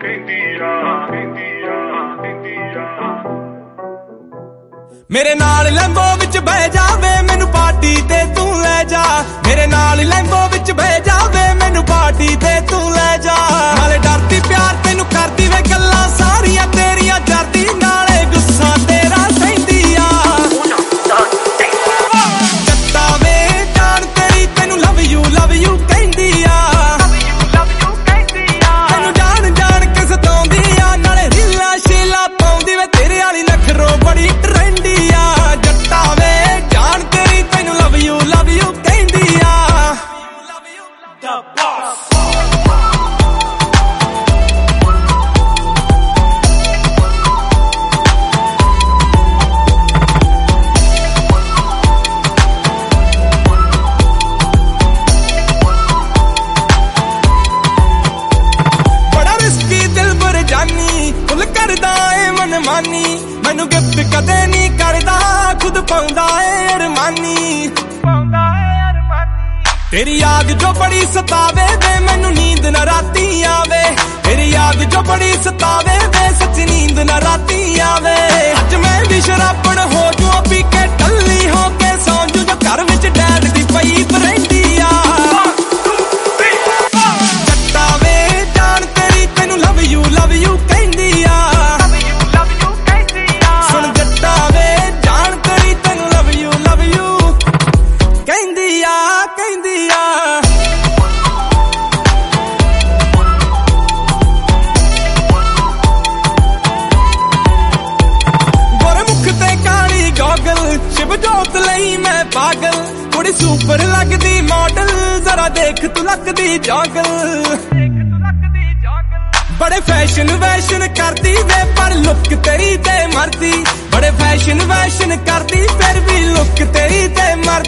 मेरे नाल लैंबो विच बह जावे मैनू पार्टी ते तू ले जा। मेरे नाल लैंबो विच बह जावे मैनू पार्टी ते तू ले जा। नाले डरदी प्यार तेनू करदी वे गल्लां सारियां तेरियां जरदी नाले गुस्सा तेरा सहिंदी आ। जट्टा वे जान तेरी तेनू लव यू कहंदी आ। तेनू जान जान के सताउंदी आ नाले रीला शीला पाउंदी वे तेरे वाली नखरो बड़ी ट्रेंडी आ। जट्टा वे जान तेरी तेनू लव यू कहंदी आ। The boss मनमानी मैनू गिफ्ट कदे नहीं करदा खुद पाउंदा है अरमानी। तेरी याद जो बड़ी सतावे वे मैनू नींद न राती आवे। तेरी याद जो बड़ी सतावे वे सच्ची नींद न राती आवे। अज मैं भी शराबण हो जू पी के टल्ली हो के सौ जू जो घर विच डैड दी पई बरैंदी आ। जट्टा वे जान तेरी तेनू लव यू कहंदी आ। जोत लई मैं पागल कुड़ी सुपर लगदी मॉडल जरा देख तू लगदी जॉगल। बड़े फैशन करदी वे पर लुक तेरी ते मरदी। बड़े फैशन करदी फिर भी लुक तेरी ते मरदी।